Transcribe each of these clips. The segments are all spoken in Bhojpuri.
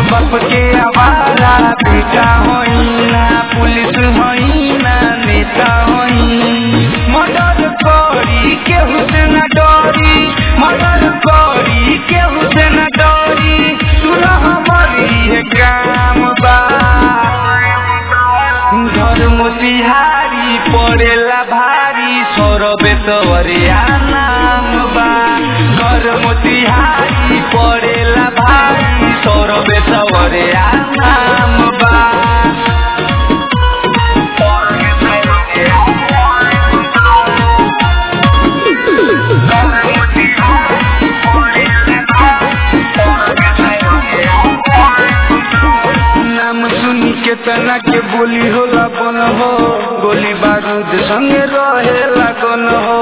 बाप के आवारा बेटा होइना, पुलिस होइना नेता होई। मर्डर करी केहू से न डरी, मर्डर करी केहू से न डरी, सुना हमारी ये काम बा। घर मोतिहारी पड़ेला भारी, सौरभे सवरिया नाम बा। घर मोतिहारी पड़ेला भारी, सौरभे सवरिया नाम बा। नाम सुनी के तना के बोली होला बन हो, गोली बारूद संगे रहेला कौन हो।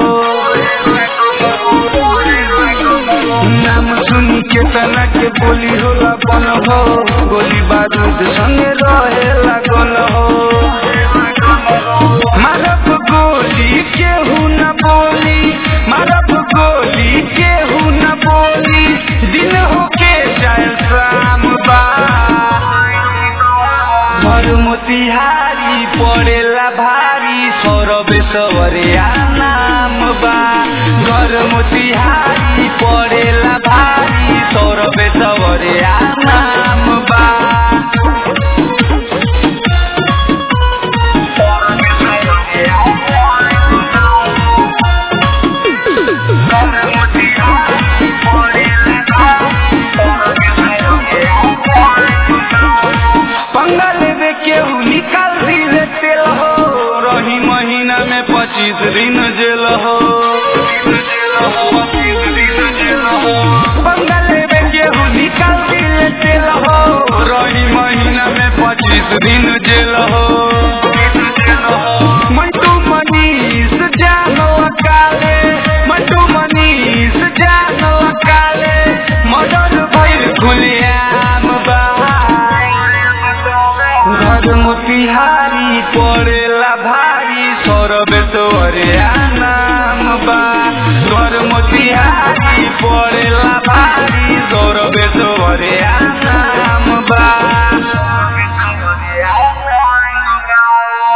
नाम सुनी के तना के बोली होला बन हो, गोली बारूद संगे रहेला कौन हो। मारब गोली केहू न बोली, मारब गोली केहू न बोली, दिन होके चाहे शाम बा। घर मोतिहारी पड़ेला भारी, सौरभे सवरिया नाम बा। घर मोतिहारी पड़ेला भारी, सौरभे सवरिया नाम बा। पंगा लेवे केहू निकाल दिले तेल हो, रही महीना में 25 दिन जेल हो। पंगा लेवे केहू निकाल दिले तेल हो, रही महीना में 25 दिन जेल हो। मंटू मनीष जानो अकाले, मंटू मनीष जानो अकाले, मर्डर भइल खुलेआम बा। घर मोतिहारी पड़ेला भारी, सौरभे सवरिया नाम बा। घर मोतिहारी पड़ेला भारी, सौरभे सवरिया